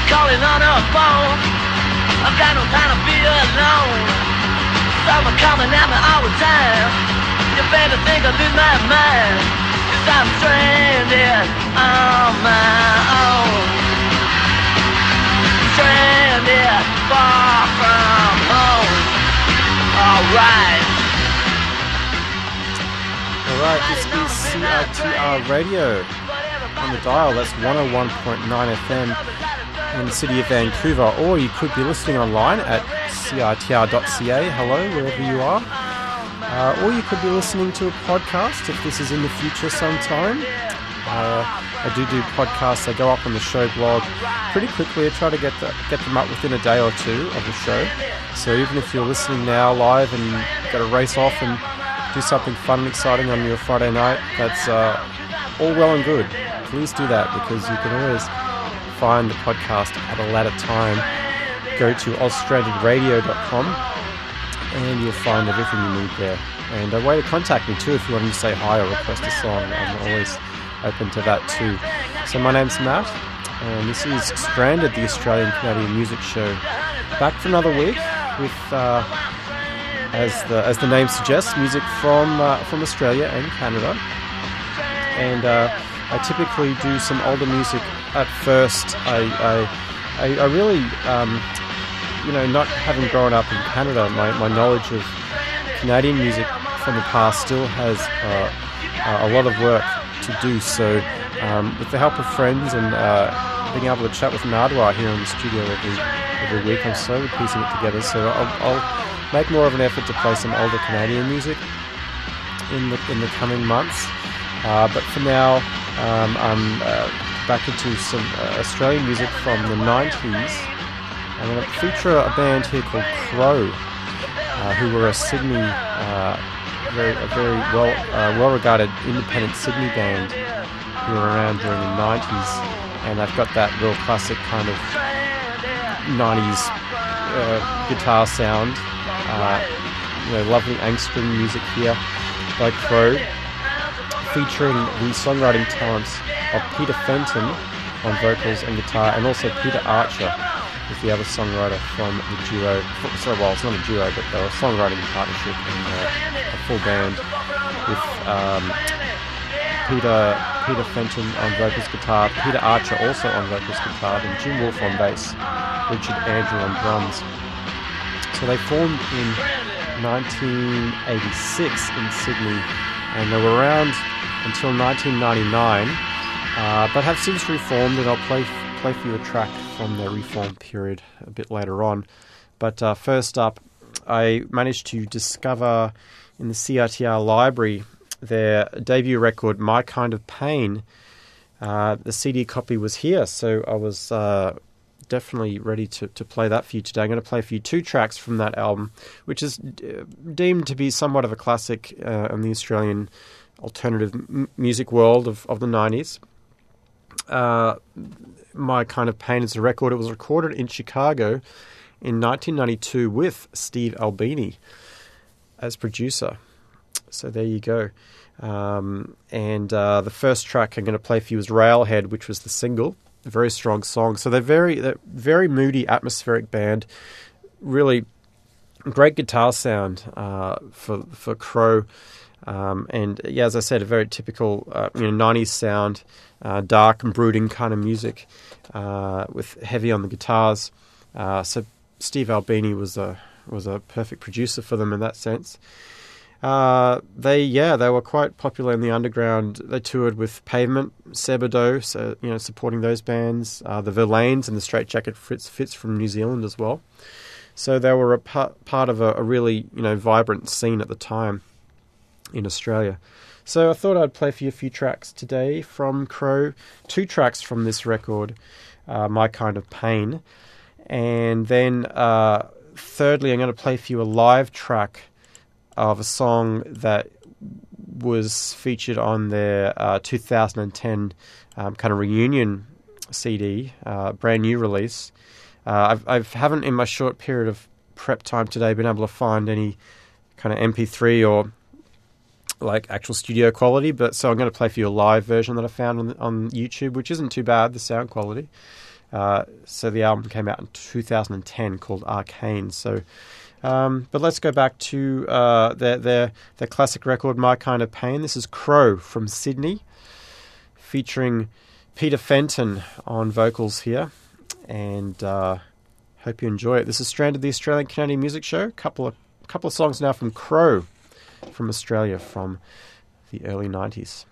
calling on her phone. I've got no time to be alone. Someone coming at me all the time. You better think I lose my mind, 'cause I'm stranded on my own. Stranded far from home. Alright, this is CITR Radio on the dial. That's 101.9 FM in the city of Vancouver, or you could be listening online at citr.ca, hello, wherever you are. Or you could be listening to a podcast if this is in the future sometime. I do podcasts. They go up on the show blog pretty quickly. I try to get them up within a day or two of the show. So even if you're listening now live and you've got to race off and do something fun and exciting on your Friday night, that's all well and good. Please do that, because you can always find the podcast at a later time. Go to australianradio.com and you'll find everything you need there. And a way to contact me too if you want to say hi or request a song. I'm always open to that too. So my name's Matt, and this is Stranded, the Australian Canadian music show. Back for another week with, as the name suggests, music from Australia and Canada. And I typically do some older music at first. I really, not having grown up in Canada, my knowledge of Canadian music from the past still has a lot of work to do. So with the help of friends and being able to chat with Nardwar here in the studio every week, I'm slowly piecing it together. So I'll make more of an effort to play some older Canadian music in the coming months. But for now, I'm back into some Australian music from the 90s. I'm going to feature a band here called Crow, who were a Sydney, very well-regarded independent Sydney band who were around during the 90s, and they've got that real classic kind of 90s guitar sound. Lovely angstrom music here by Crow, featuring the songwriting talents of Peter Fenton on vocals and guitar, and also Peter Archer is the other songwriter from the duo. It's not a duo, but they're a songwriting partnership and a full band with Peter Fenton on vocals guitar, Peter Archer also on vocals guitar, and Jim Wolfe on bass, Richard Andrew on drums. So they formed in 1986 in Sydney, and they were around until 1999, but have since reformed, and I'll play for you a track from their reform period a bit later on. But first up, I managed to discover in the CITR library their debut record, My Kind of Pain. The CD copy was here, so I was definitely ready to play that for you today. I'm going to play for you two tracks from that album, which is deemed to be somewhat of a classic in the Australian alternative music world of the 90s. My Kind of Pain is a record. It was recorded in Chicago in 1992 with Steve Albini as producer. So there you go. And the first track I'm going to play for you is Railhead, which was the single. A very strong song. So they're very moody, atmospheric band. Really great guitar sound for Crow. And yeah, as I said, a very typical 90s sound, dark and brooding kind of music, with heavy on the guitars. So Steve Albini was a perfect producer for them in that sense. They were quite popular in the underground. They toured with Pavement, Sebadoh, so supporting those bands, the Verlaines and the Straight Jacket Fits from New Zealand as well. So they were a part of a really vibrant scene at the time in Australia. So I thought I'd play for you a few tracks today from Crow, two tracks from this record, My Kind of Pain, and then thirdly I'm going to play for you a live track of a song that was featured on their 2010 kind of reunion CD, brand new release. I haven't, in my short period of prep time today, been able to find any kind of MP3 or like actual studio quality, but so I'm going to play for you a live version that I found on YouTube, which isn't too bad, the sound quality. So the album came out in 2010 called Arcane. So, but let's go back to their classic record, My Kind of Pain. This is Crow from Sydney, featuring Peter Fenton on vocals here. And hope you enjoy it. This is Stranded, the Australian Canadian Music Show. Couple of songs now from Crow from Australia from the early 90s.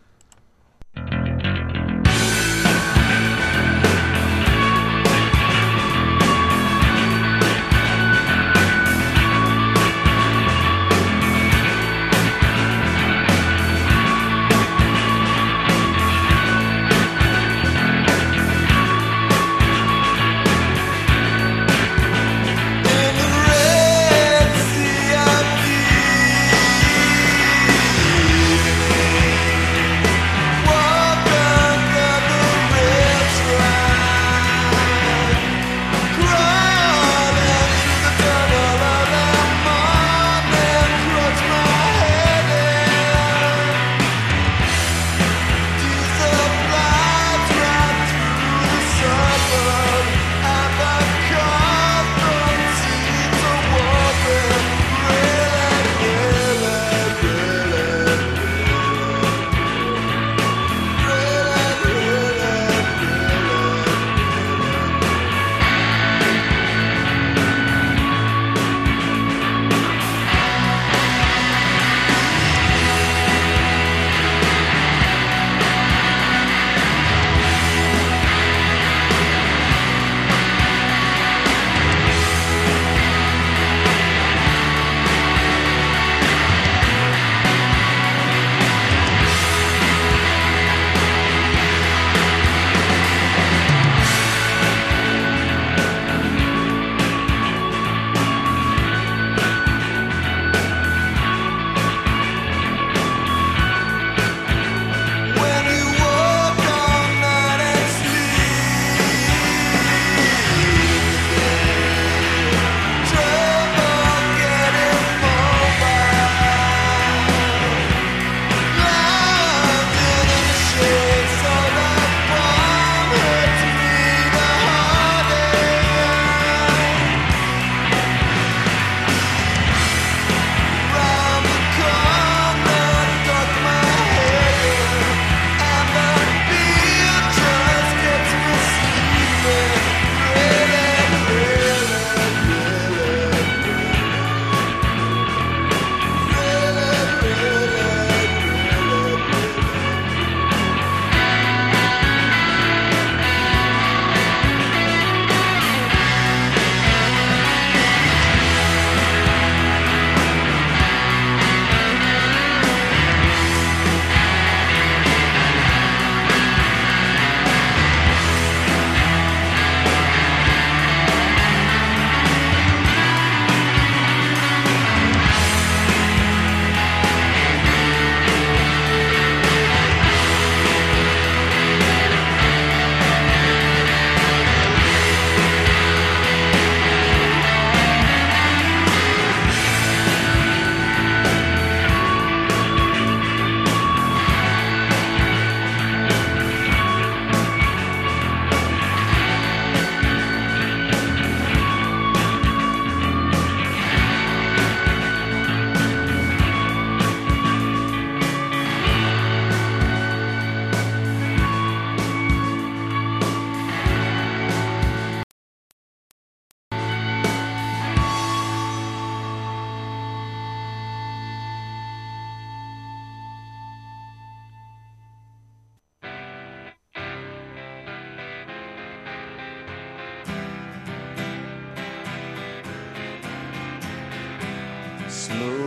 Slow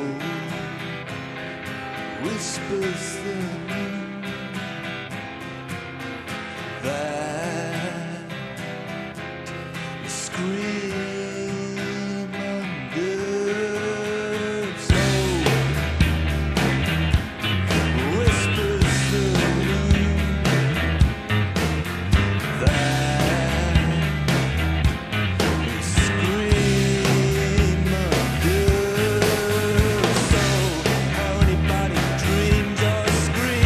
whispers the moon that scream under. Slow whispers the moon that scream under. So how anybody dreams or screams.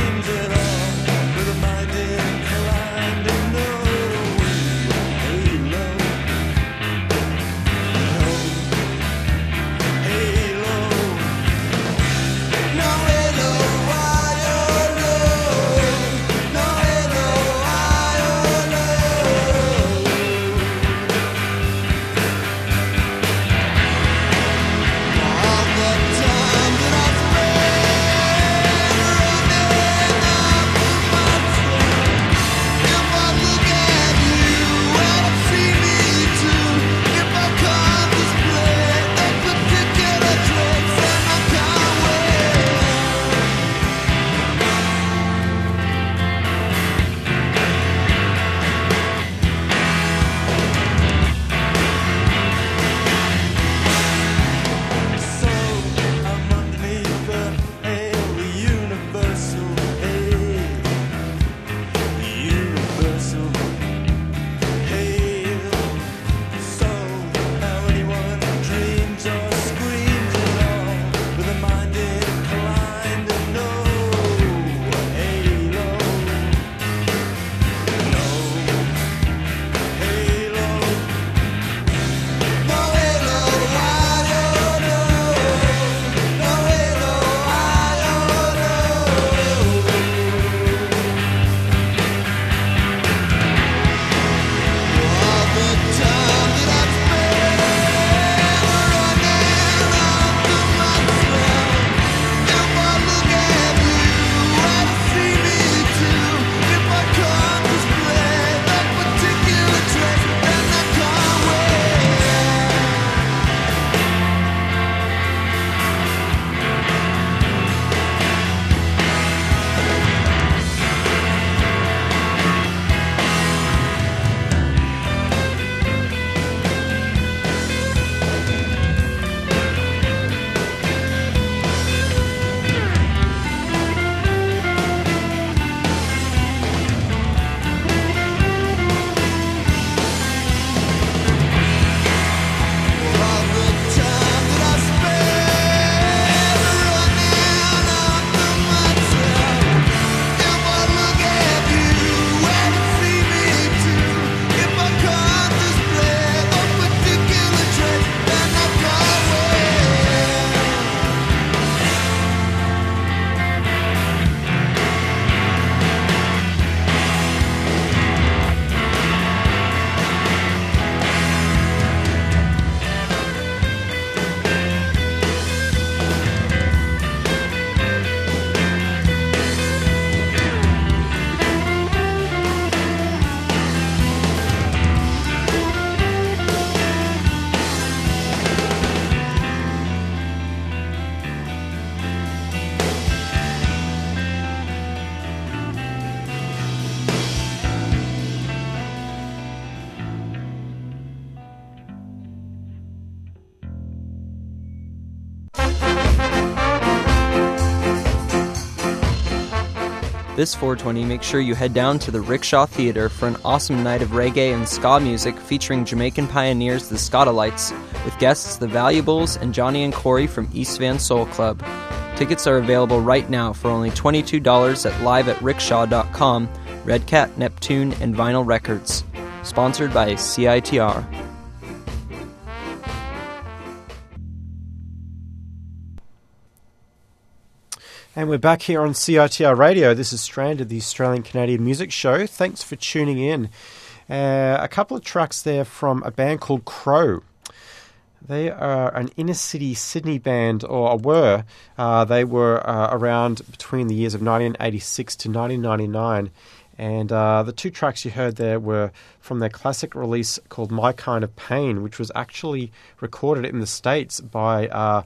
This 420, make sure you head down to the Rickshaw Theatre for an awesome night of reggae and ska music featuring Jamaican pioneers the Scotalites, with guests The Valuables and Johnny and Corey from East Van Soul Club. Tickets are available right now for only $22 at live@rickshaw.com, Red Cat, Neptune, and Vinyl Records. Sponsored by CITR. And we're back here on CITR Radio. This is Stranded, the Australian-Canadian music show. Thanks for tuning in. A couple of tracks there from a band called Crow. They are an inner-city Sydney band, or were. They were around between the years of 1986 to 1999. And the two tracks you heard there were from their classic release called My Kind of Pain, which was actually recorded in the States by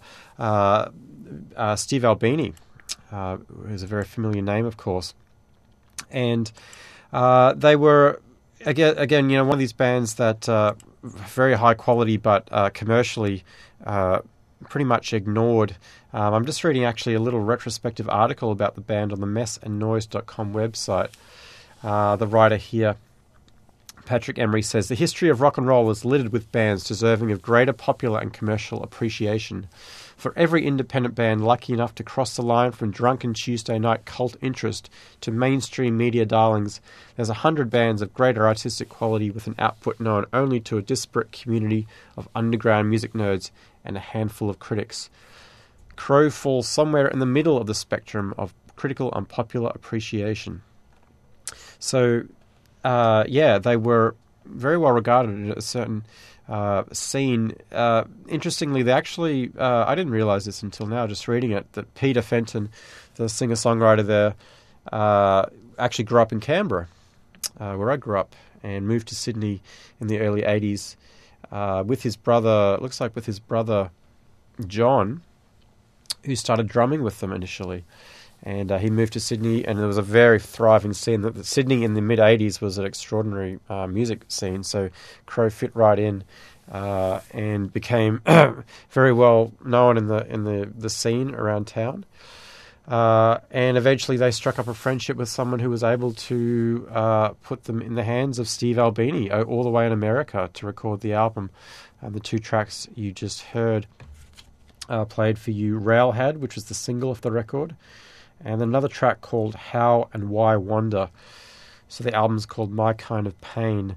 Steve Albini. Who's a very familiar name, of course. And they were, again, one of these bands that very high quality, but commercially pretty much ignored. I'm just reading actually a little retrospective article about the band on the messandnoise.com website. The writer here, Patrick Emery, says, "The history of rock and roll is littered with bands deserving of greater popular and commercial appreciation. For every independent band lucky enough to cross the line from drunken Tuesday night cult interest to mainstream media darlings, there's 100 bands of greater artistic quality with an output known only to a disparate community of underground music nerds and a handful of critics. Crow falls somewhere in the middle of the spectrum of critical and popular appreciation." So, they were very well regarded at a certain scene. Interestingly, they actually, I didn't realize this until now, just reading it, that Peter Fenton, the singer-songwriter there, actually grew up in Canberra, where I grew up, and moved to Sydney in the early 80s with his brother, looks like with his brother John, who started drumming with them initially. And he moved to Sydney, and there was a very thriving scene. Sydney in the mid-'80s was an extraordinary music scene, so Crow fit right in and became very well known in the scene around town. And eventually they struck up a friendship with someone who was able to put them in the hands of Steve Albini, all the way in America, to record the album. And the two tracks you just heard played for you, Railhead, which was the single of the record, and another track called How and Why Wonder. So the album's called My Kind of Pain.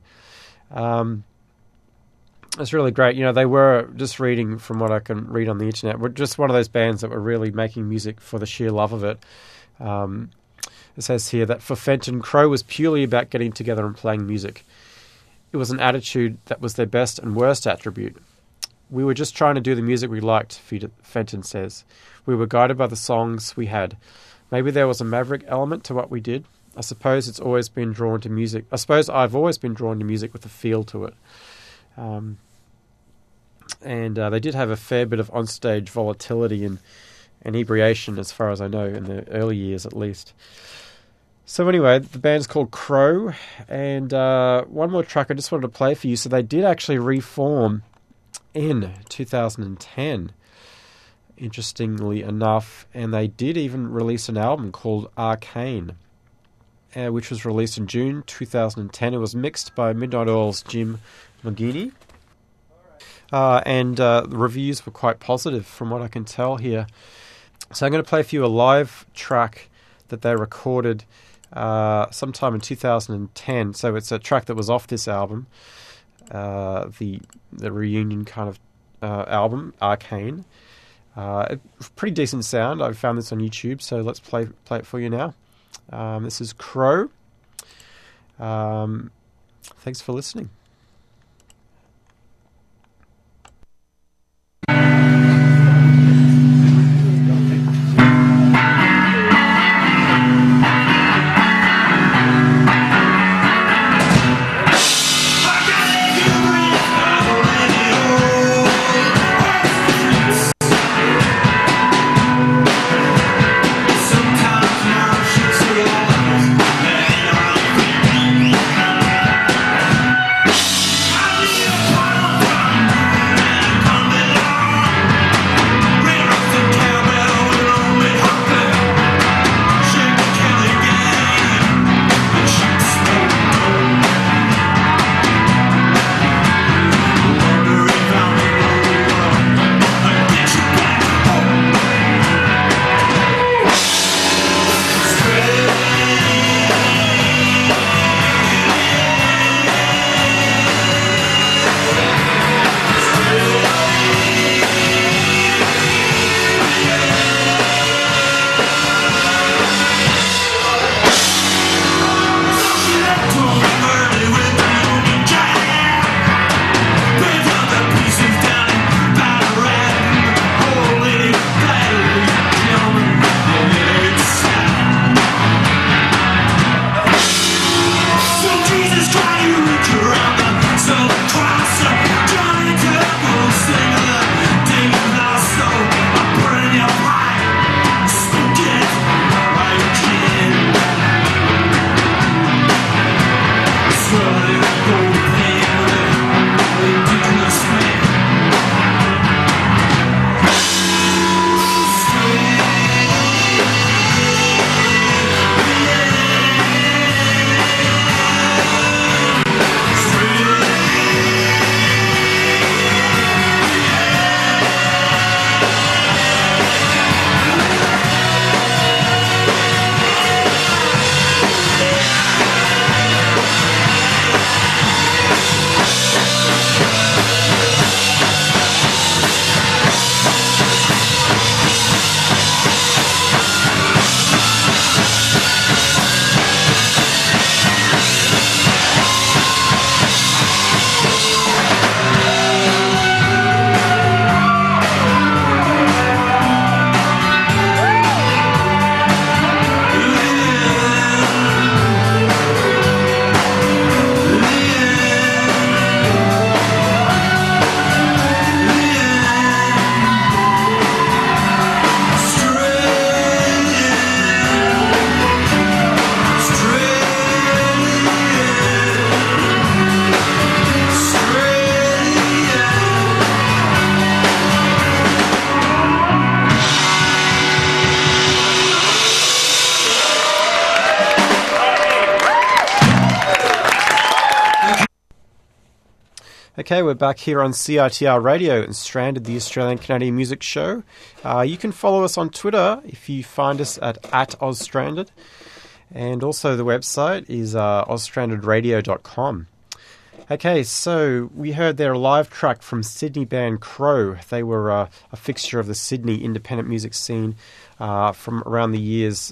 It's really great. They were, just reading from what I can read on the internet, were just one of those bands that were really making music for the sheer love of it. It says here that for Fenton, Crow was purely about getting together and playing music. It was an attitude that was their best and worst attribute. We were just trying to do the music we liked, Fenton says. We were guided by the songs we had. Maybe there was a maverick element to what we did. I suppose I've always been drawn to music with a feel to it. And they did have a fair bit of onstage volatility and inebriation, as far as I know, in the early years at least. So anyway, the band's called Crow, and one more track I just wanted to play for you. So they did actually reform in 2010. Interestingly enough, and they did even release an album called Arcane, which was released in June 2010. It was mixed by Midnight Oil's Jim Mogini, and the reviews were quite positive from what I can tell here. So I'm going to play for you a live track that they recorded sometime in 2010. So it's a track that was off this album, the reunion kind of album, Arcane. Pretty decent sound. I found this on YouTube, so let's play it for you now. This is Crow. Thanks for listening. Sometimes Okay, we're back here on CITR Radio and Stranded, the Australian Canadian Music Show. You can follow us on Twitter if you find us at @OzStranded. And also the website is ozstrandedradio.com. Okay, so we heard their live track from Sydney band Crow. They were a fixture of the Sydney independent music scene from around the years,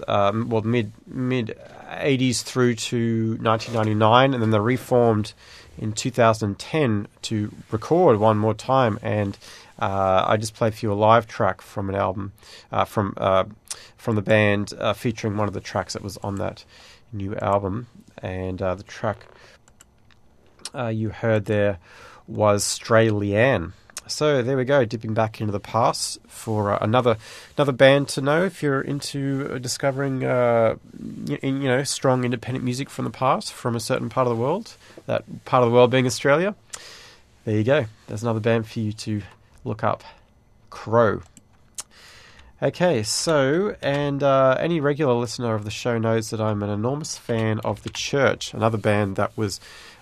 mid-80s through to 1999, and then they reformed in 2010 to record one more time. And I just played for you a live track from an album from the band featuring one of the tracks that was on that new album. And the track you heard there was Stray Leanne. So there we go, dipping back into the past for another band to know if you're into discovering strong independent music from the past, from a certain part of the world, that part of the world being Australia. There you go, there's another band for you to look up, Crow. Okay, so, and any regular listener of the show knows that I'm an enormous fan of The Church, another band that was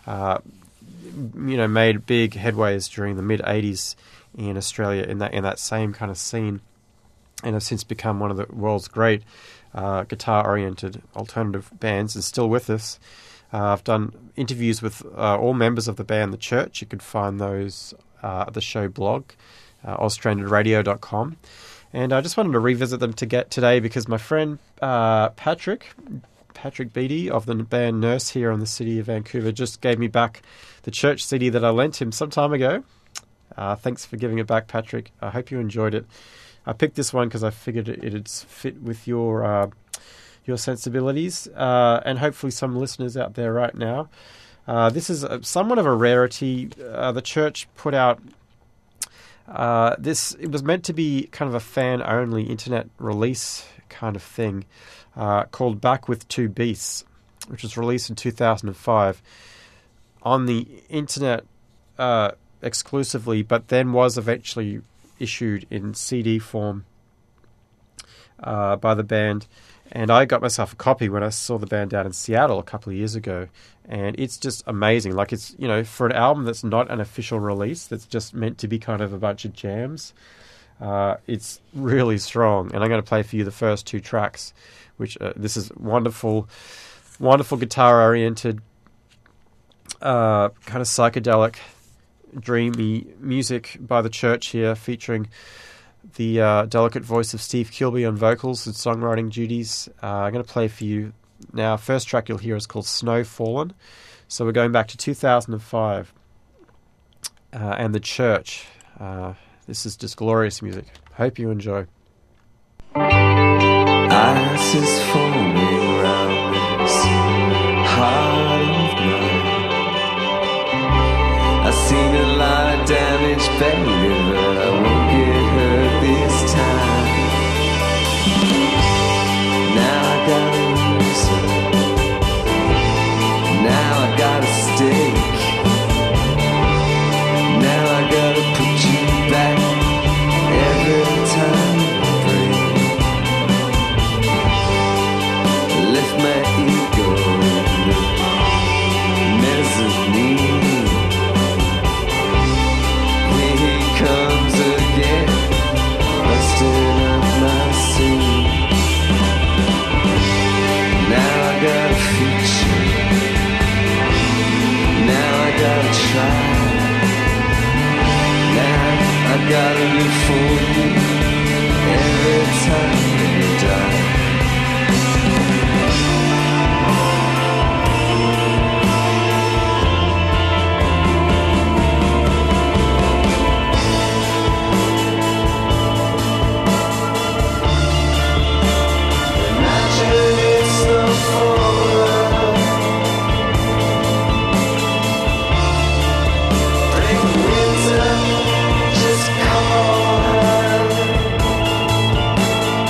made big headways during the mid-'80s in Australia in that same kind of scene, and have since become one of the world's great guitar-oriented alternative bands, and still with us. I've done interviews with all members of the band The Church. You could find those at the show blog, ozstrandedradio.com. And I just wanted to revisit them today because my friend Patrick Beattie of the band Nurse here in the city of Vancouver just gave me back the Church CD that I lent him some time ago. Thanks for giving it back, Patrick. I hope you enjoyed it. I picked this one because I figured it'd fit with your sensibilities, and hopefully some listeners out there right now. This is somewhat of a rarity. The Church put out this. It was meant to be kind of a fan-only internet release kind of thing, called Back with Two Beasts, which was released in 2005 on the internet exclusively, but then was eventually issued in CD form by the band. And I got myself a copy when I saw the band down in Seattle a couple of years ago. And it's just amazing. Like, it's, for an album that's not an official release, that's just meant to be kind of a bunch of jams, it's really strong. And I'm going to play for you the first two tracks, which this is wonderful guitar-oriented, kind of psychedelic, dreamy music by The Church here, featuring the delicate voice of Steve Kilbey on vocals and songwriting duties. I'm going to play for you now. First track you'll hear is called Snow Fallen. So we're going back to 2005 and The Church. This is just glorious music. Hope you enjoy. Ice is forming round this heart of mine. I've seen a lot of damage, baby, but I won't get hurt this time. Now I got a reason. Now I got a stake. Now I gotta put you back every time I breathe. Lift my ego in the mezzanine. Here he comes again, busting up my scene. Now I got a future. Now I gotta try. Now I gotta live for you every time you die. Imagine it's no fallen. Bring winter, just come on.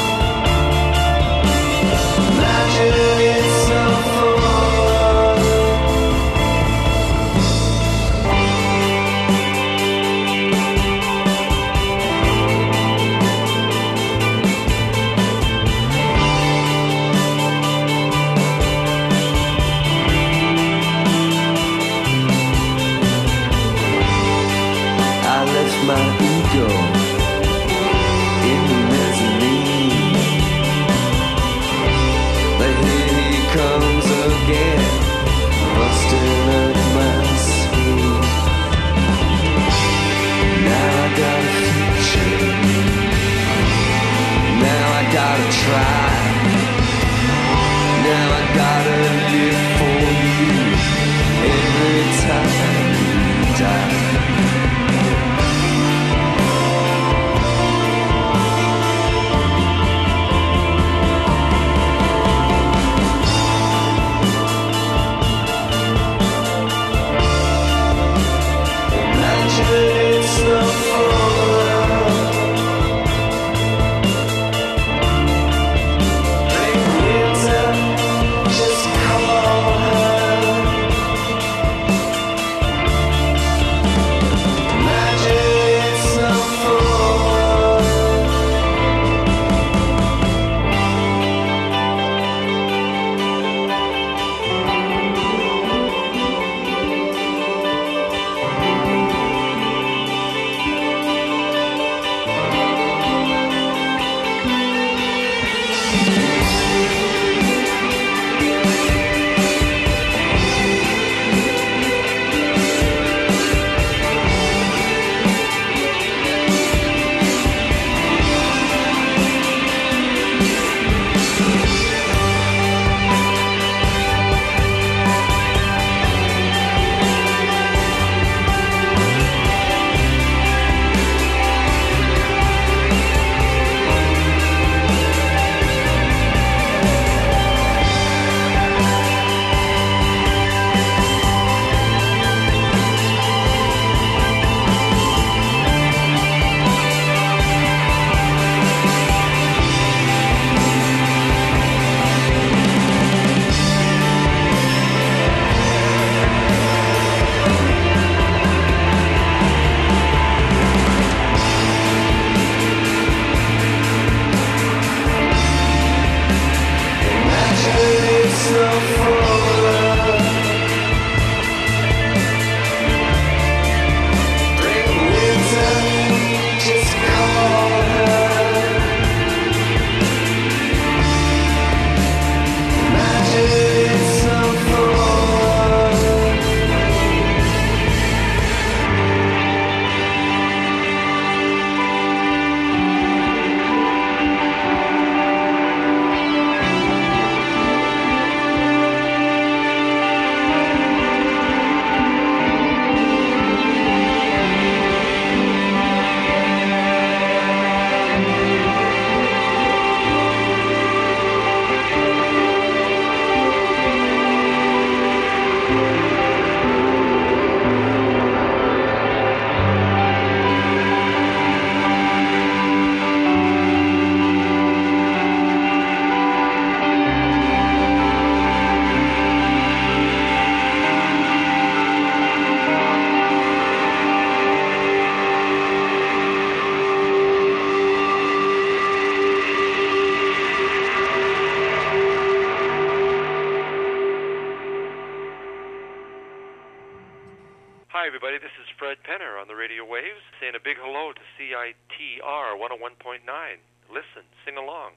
Hi, everybody. This is Fred Penner on the radio waves, saying a big hello to CITR 101.9. Listen, sing along.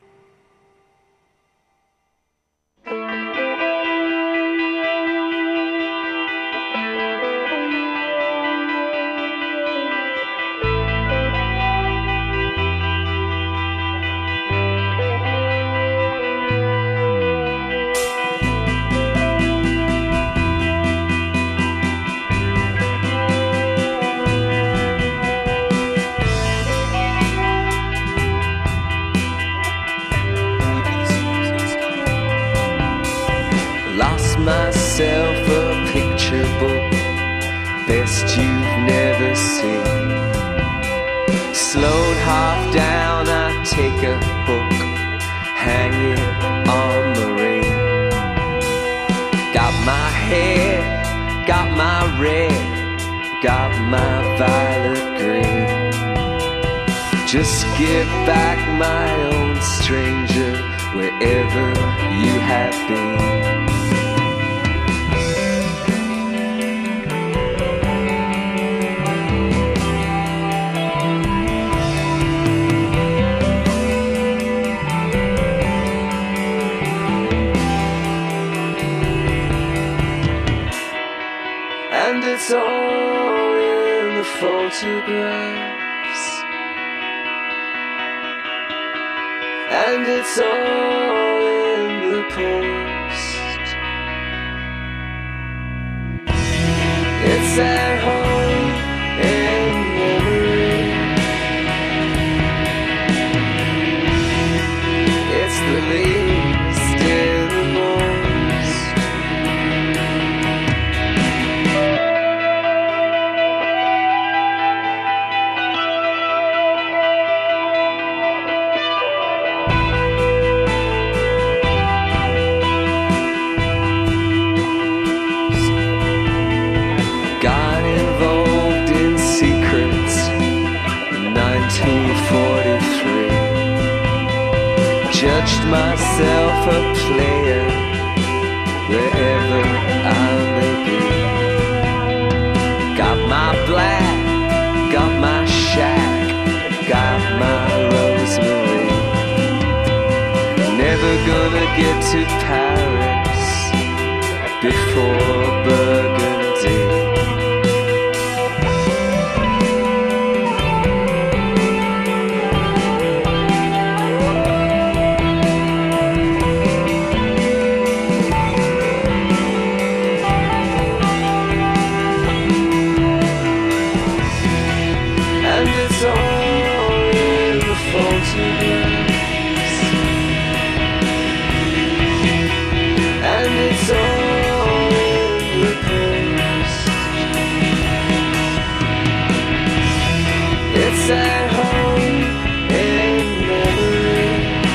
Myself a picture book, best you've never seen. Slowed half down, I take a hook, hang it on the ring. Got my hair, got my red, got my violet green. Just give back my own stranger, wherever you have been. It's all in the photographs, and it's all in the post. It's at home in memory. It's the least in the most. Judged myself a player wherever I may be. Got my black, got my shack, got my rosemary. Never gonna get to Paris before Burgundy. It's at home in memory.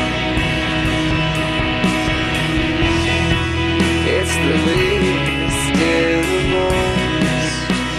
It's the least in the most.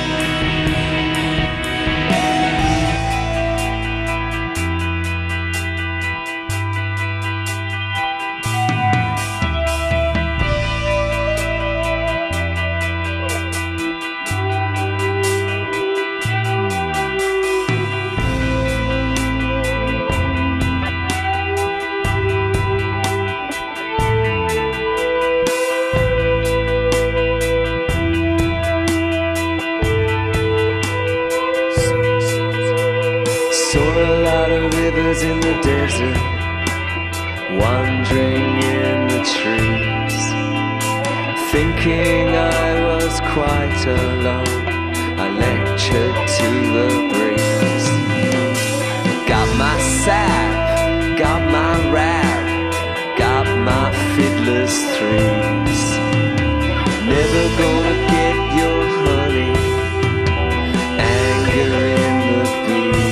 Rivers in the desert, wandering in the trees, thinking I was quite alone. I lectured to the breeze. Got my sap, got my rap, got my fiddler's threes. Never gonna get your honey, anger in the bees.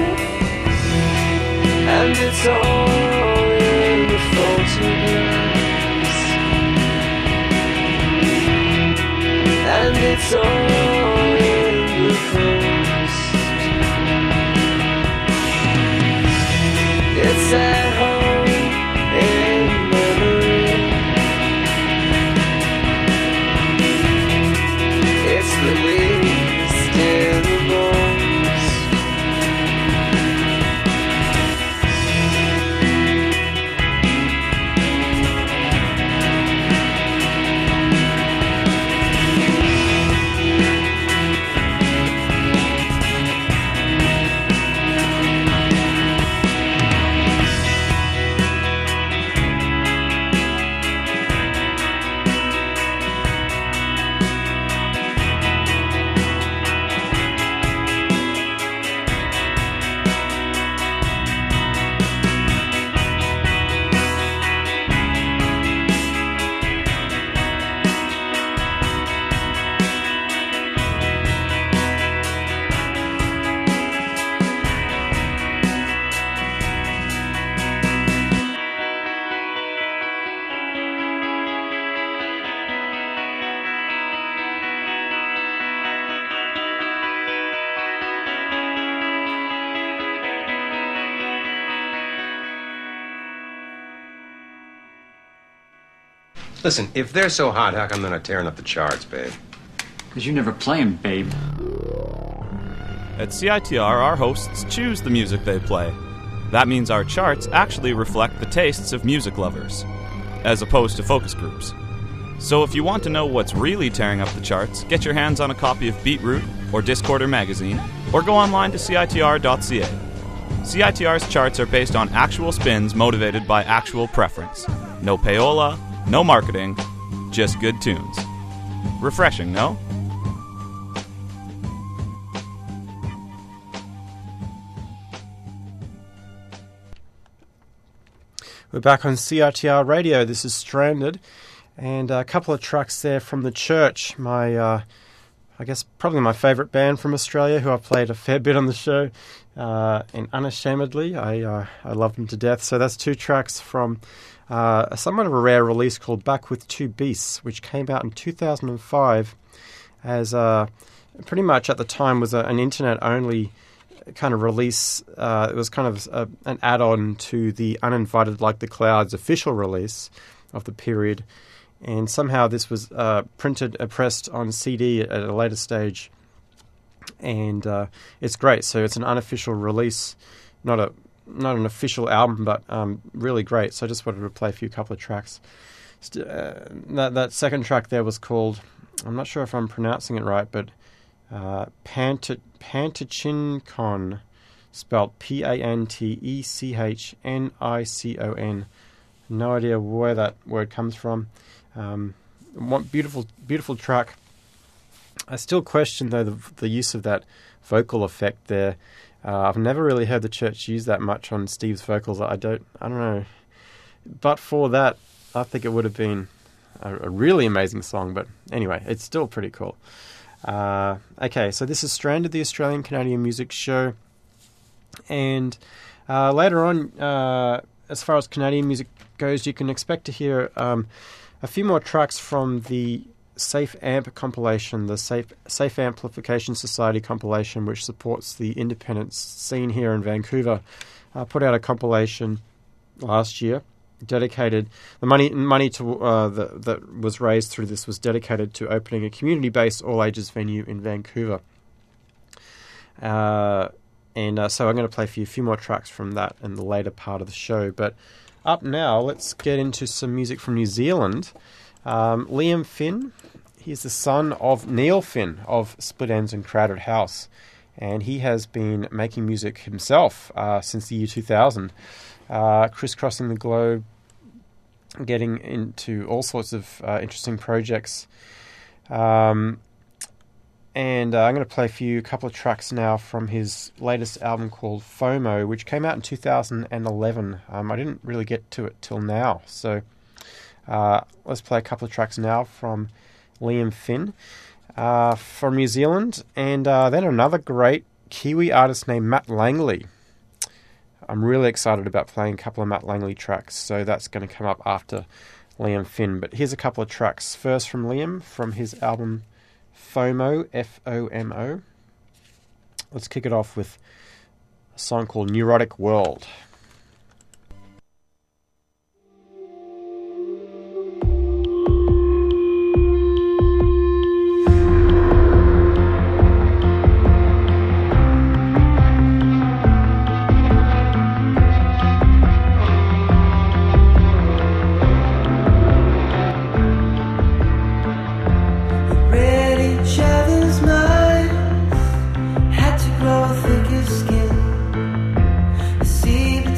It's all in the photograph. It's all in the coast. It's at home in memory. It's the least in the bones. Listen, if they're so hot, how come they're not tearing up the charts, babe? Because you never play 'em, babe. At CITR, our hosts choose the music they play. That means our charts actually reflect the tastes of music lovers, as opposed to focus groups. So if you want to know what's really tearing up the charts, get your hands on a copy of Beatroot or Discorder magazine, or go online to CITR.ca. CITR's charts are based on actual spins motivated by actual preference. No payola, no marketing, just good tunes. Refreshing, no? We're back on CITR Radio. This is Stranded, and a couple of tracks there from The Church, my, I guess, probably my favourite band from Australia, who I've played a fair bit on the show, and unashamedly, I love them to death. So that's two tracks from somewhat of a rare release called Back with Two Beasts, which came out in 2005 as pretty much at the time was an internet-only kind of release. It was kind of an add-on to the Uninvited Like the Clouds official release of the period, and somehow this was pressed on CD at a later stage, and it's great. So it's an unofficial release, not an official album, but really great. So I just wanted to play a couple of tracks. That second track there was called, I'm not sure if I'm pronouncing it right, but Pantechincon, spelled Pantechnicon. No idea where that word comes from. One beautiful track. I still question though the use of that vocal effect there. I've never really heard the Church use that much on Steve's vocals. I don't know. But for that, I think it would have been a really amazing song. But anyway, it's still pretty cool. Okay, so this is Stranded, the Australian-Canadian music show. And later on, as far as Canadian music goes, you can expect to hear a few more tracks from the Safe Amp compilation, the Safe Amplification Society compilation, which supports the independent scene here in Vancouver. Put out a compilation last year, dedicated the money to that was raised through this was dedicated to opening a community-based all-ages venue in Vancouver. So I'm going to play for you a few more tracks from that in the later part of the show. But up now, let's get into some music from New Zealand. Liam Finn, he's the son of Neil Finn of Split Enz and Crowded House, and he has been making music himself since the year 2000, crisscrossing the globe, getting into all sorts of interesting projects. And I'm going to play for you a couple of tracks now from his latest album called FOMO, which came out in 2011. I didn't really get to it till now, so let's play a couple of tracks now from Liam Finn from New Zealand, and then another great Kiwi artist named Matt Langley. I'm really excited about playing a couple of Matt Langley tracks, so that's going to come up after Liam Finn. But here's a couple of tracks. First from Liam, from his album FOMO, F-O-M-O. Let's kick it off with a song called Neurotic World. Thick as skin, see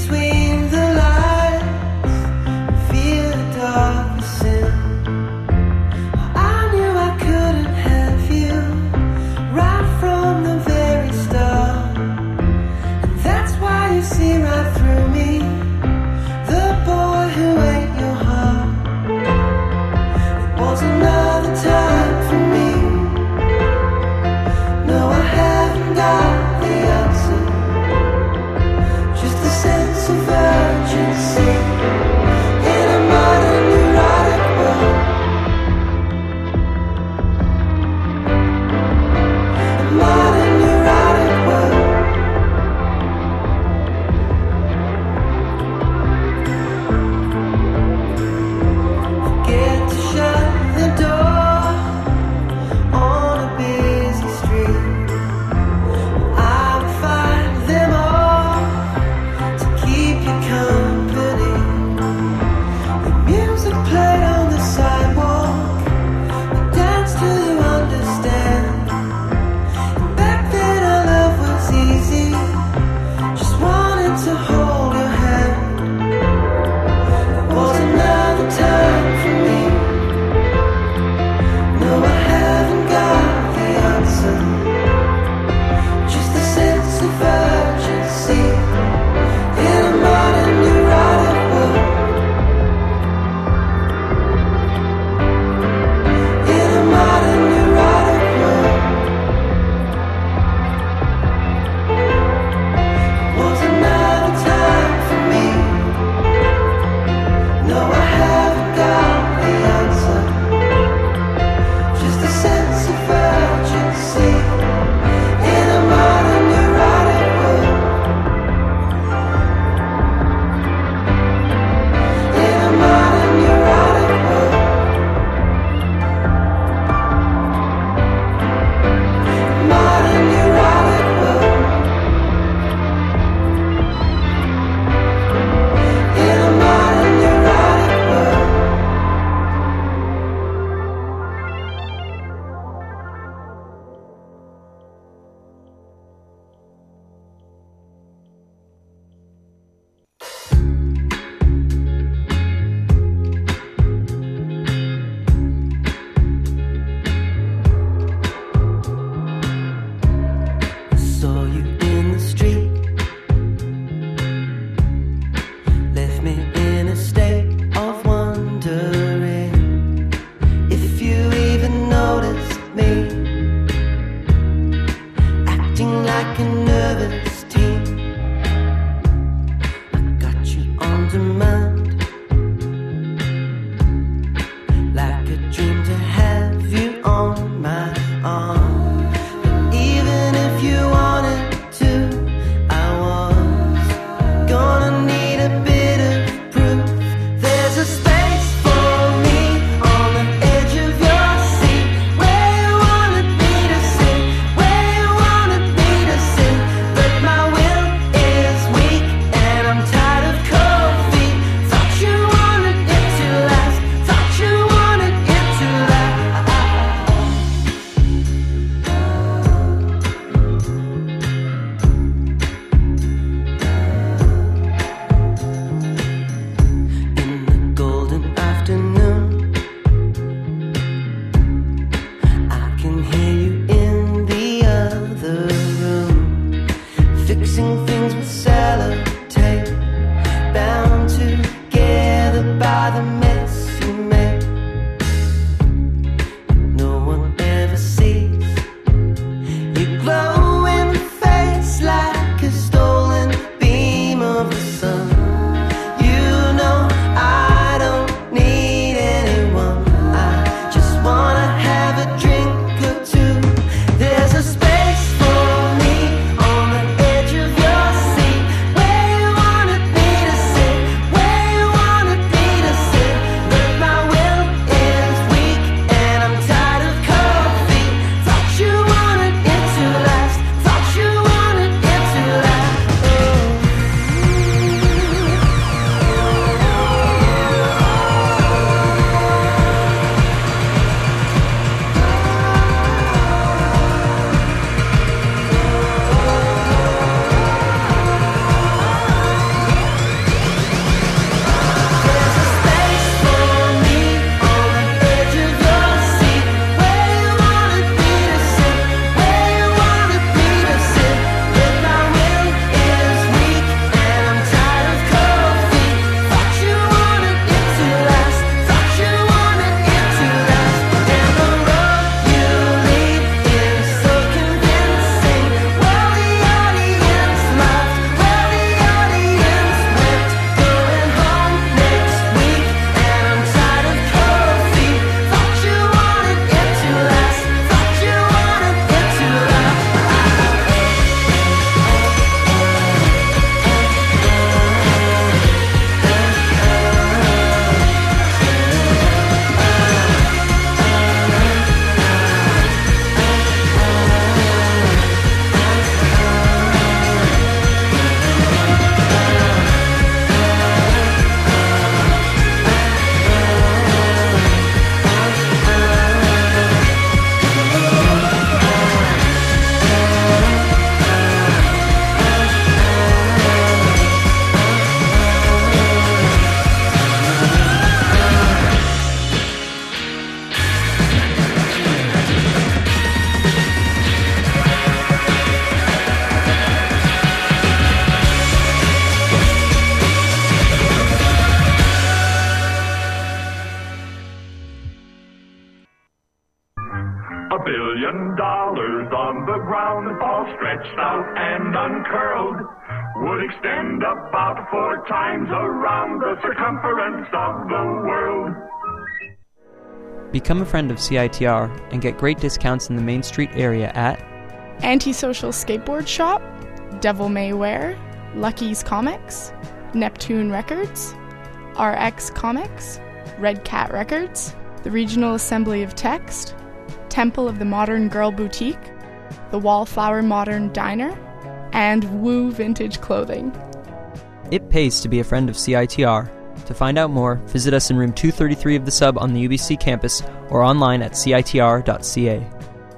$1 billion on the ground, all stretched out and uncurled, would extend about 4 times around the circumference of the world. Become a friend of CITR and get great discounts in the Main Street area at Antisocial Skateboard Shop, Devil May Wear, Lucky's Comics, Neptune Records, RX Comics, Red Cat Records, the Regional Assembly of Text, Temple of the Modern Girl Boutique, the Wallflower Modern Diner, and Woo Vintage Clothing. It pays to be a friend of CITR. To find out more, visit us in room 233 of the Sub on the UBC campus or online at citr.ca.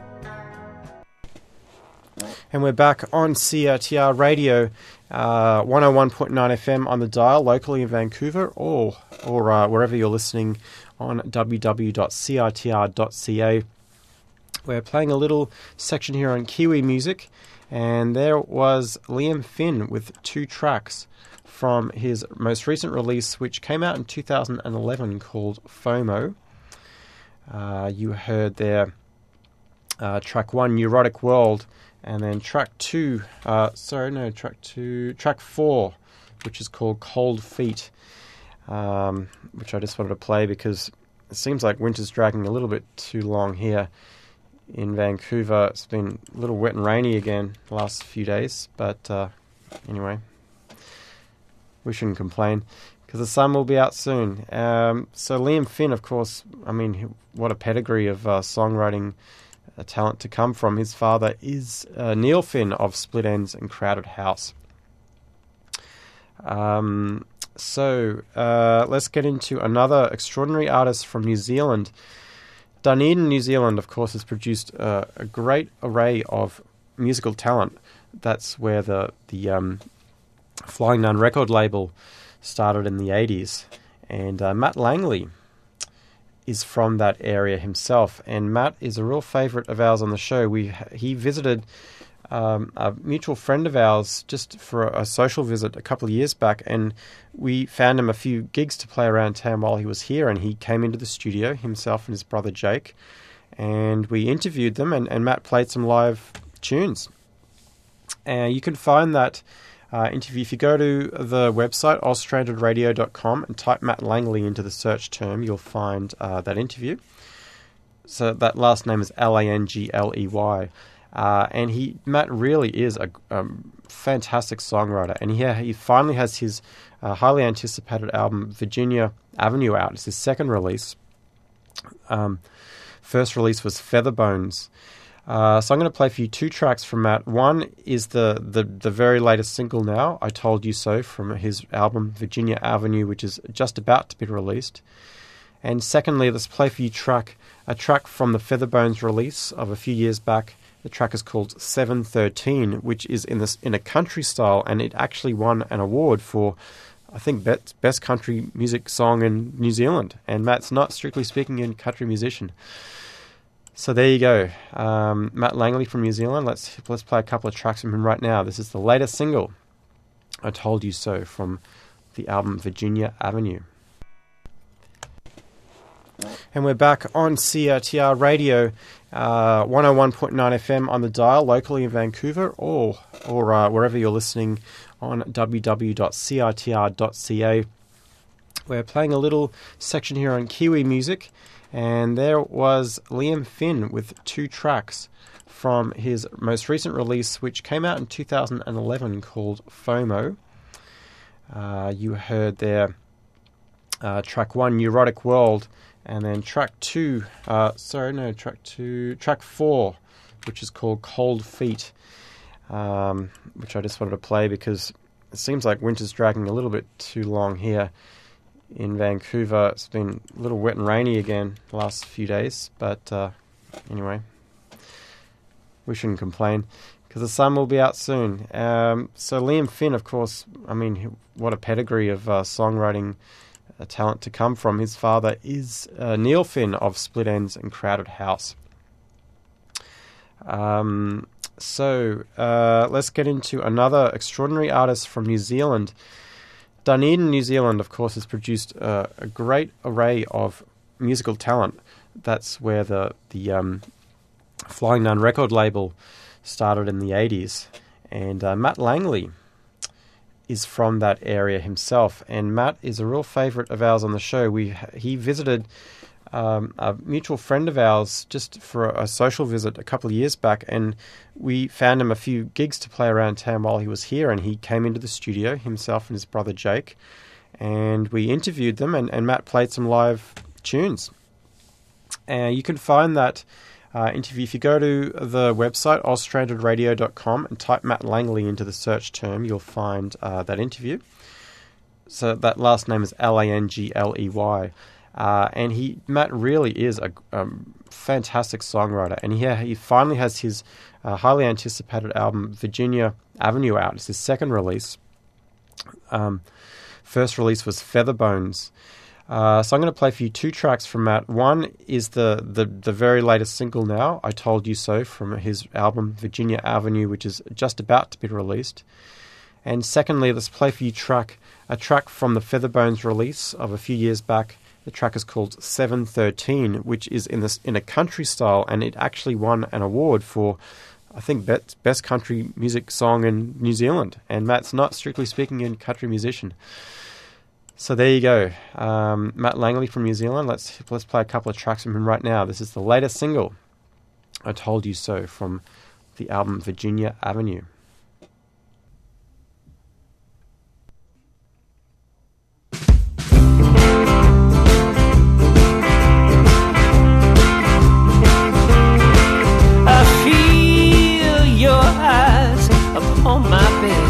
And we're back on CITR Radio, 101.9 FM on the dial, locally in Vancouver, or wherever you're listening on www.citr.ca. We're playing a little section here on Kiwi music, and there was Liam Finn with 2 tracks from his most recent release, which came out in 2011, called FOMO. You heard there track 1, Neurotic World, and then track 4, which is called Cold Feet, which I just wanted to play because it seems like winter's dragging a little bit too long here in Vancouver. It's been a little wet and rainy again the last few days, but anyway, we shouldn't complain because the sun will be out soon. So Liam Finn, of course, I mean, what a pedigree of songwriting talent to come from. His father is Neil Finn of Split Enz and Crowded House. So let's get into another extraordinary artist from New Zealand. Dunedin, New Zealand, of course, has produced a great array of musical talent. That's where the Flying Nun record label started in the 80s. And Matt Langley is from that area himself. And Matt is a real favourite of ours on the show. He visited a mutual friend of ours just for a social visit a couple of years back, and we found him a few gigs to play around town while he was here, and he came into the studio, himself and his brother Jake, and we interviewed them, and Matt played some live tunes. And you can find that interview if you go to the website ozstrandedradio.com and type Matt Langley into the search term. You'll find that interview. So that last name is Langley. And Matt really is a fantastic songwriter, and he finally has his highly anticipated album Virginia Avenue out. It's his second release. First release was Featherbones. So I'm going to play for you 2 tracks from Matt. One is the very latest single now, I Told You So, from his album Virginia Avenue, which is just about to be released. And secondly, let's play for you a track from the Featherbones release of a few years back. The track is called 713, which is in a country style, and it actually won an award for, I think, best country music song in New Zealand. And Matt's not, strictly speaking, a country musician. So there you go, Matt Langley from New Zealand. Let's play a couple of tracks from him right now. This is the latest single, I Told You So, from the album Virginia Avenue. And we're back on CITR Radio, 101.9 FM on the dial, locally in Vancouver, or wherever you're listening on www.citr.ca. We're playing a little section here on Kiwi music, and there was Liam Finn with 2 tracks from his most recent release, which came out in 2011, called FOMO. You heard there track 1, Neurotic World, and then track 4, which is called Cold Feet, which I just wanted to play because it seems like winter's dragging a little bit too long here in Vancouver. It's been a little wet and rainy again the last few days, but anyway, we shouldn't complain because the sun will be out soon. So Liam Finn, of course, I mean, what a pedigree of songwriting talent to come from. His father is Neil Finn of Split Enz and Crowded House. So let's get into another extraordinary artist from New Zealand. Dunedin, New Zealand, of course, has produced a great array of musical talent. That's where the Flying Nun record label started in the 80s. And Matt Langley is from that area himself. And Matt is a real favourite of ours on the show. He visited a mutual friend of ours just for a social visit a couple of years back, and we found him a few gigs to play around town while he was here, and he came into the studio, himself and his brother Jake, and we interviewed them, and Matt played some live tunes. You can find that interview if you go to the website ozstrandedradio.com and type Matt Langley into the search term. You'll find that interview. So that last name is Langley. And Matt really is a fantastic songwriter, and he finally has his highly anticipated album Virginia Avenue out. It's his second release. First release was Featherbones. So I'm going to play for you 2 tracks from Matt. One is the very latest single now, I Told You So, from his album Virginia Avenue, which is just about to be released. And secondly, let's play for you a track from the Featherbones release of a few years back. The track is called 713, which is in a country style, and it actually won an award for, I think, best country music song in New Zealand. And Matt's not, strictly speaking, a country musician. So there you go. Matt Langley from New Zealand. Let's play a couple of tracks from him right now. This is the latest single, I Told You So, from the album Virginia Avenue. On my bed,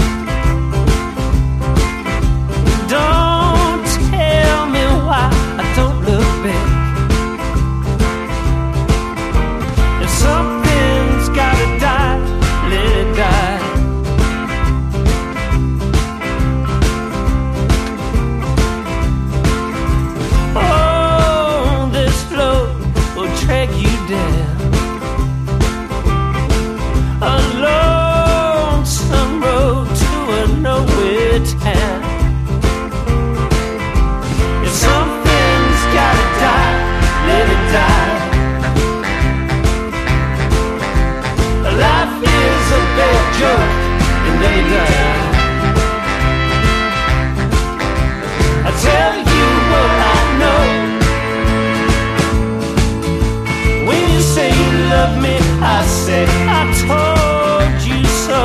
don't tell me why I don't look back. If something's gotta die, let it die. Oh, this flow will drag you down. Some road to a nowhere town. If something's gotta die, let it die. Life is a bad joke, and they die. I tell you what I know. When you say you love me, I say I told you so.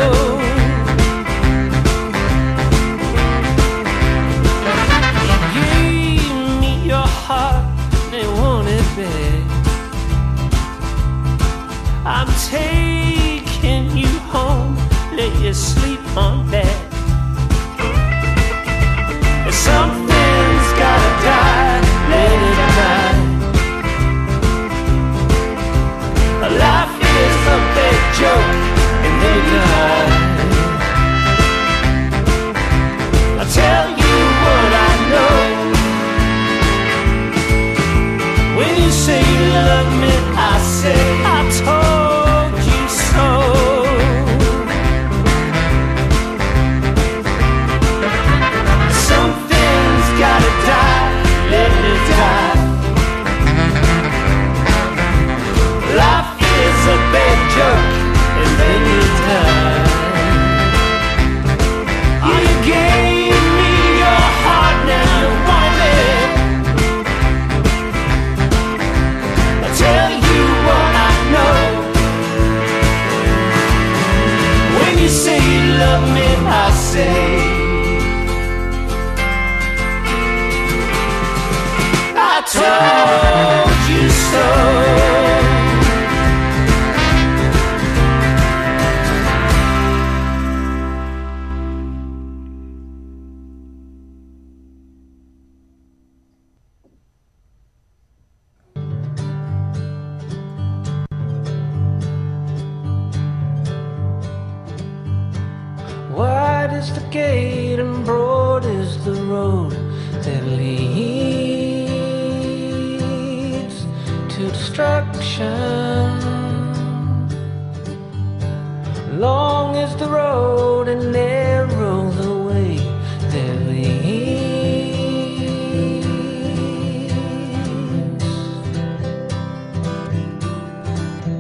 You gave me your heart and wanted back. I'm taking you home, let you sleep on that. If something's gotta die, let it die. Life is a big joke, and they die. I tell you what I know. When you say you love me, I say I told you so. Something's gotta die, let it die. Life is a bad joke, and then you die. You gave me your heart, now you want it. I tell you what I know. When you say you love me, I say I told you so. Wide is the gate and broad is the road that leads to destruction. Long is the road and narrow the way that leads.